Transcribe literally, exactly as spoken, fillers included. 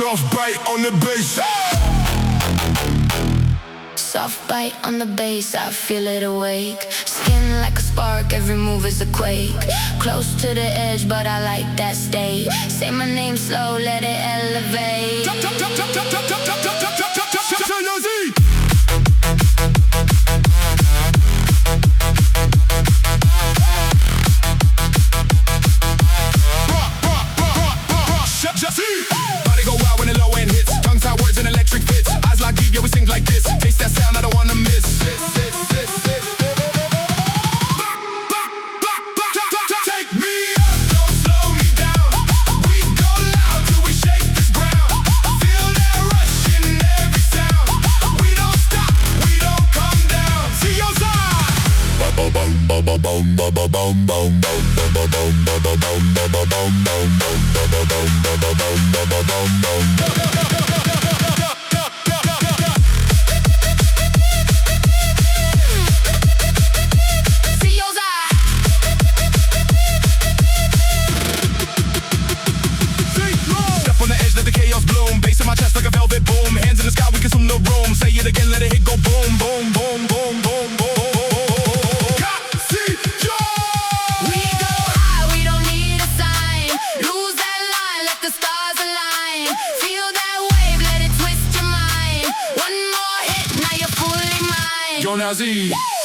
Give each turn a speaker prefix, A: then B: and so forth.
A: Soft bite on the bass.
B: Soft bite on the bass, I feel it awake. Skin like a spark, every move is a quake. Close to the edge, but I like that state. Say my name slow, let it elevate.
A: Turn your Z. Body go wild when the low end hits. Tongue tied words and electric fits. Eyes like deep, yeah, we sing like this. Taste that sound, I don't wanna miss. Take me up, don't slow me down. We go loud till we shake this ground. Feel that rush in every sound. We don't stop, we don't come down. See your side. Step on the edge, let the chaos bloom. Bass in my chest like a velvet boom. Hands in the sky, we consume the room. Say it again, let it hit, go boom, boom, boom, boom, boom, boom. Jonas Z.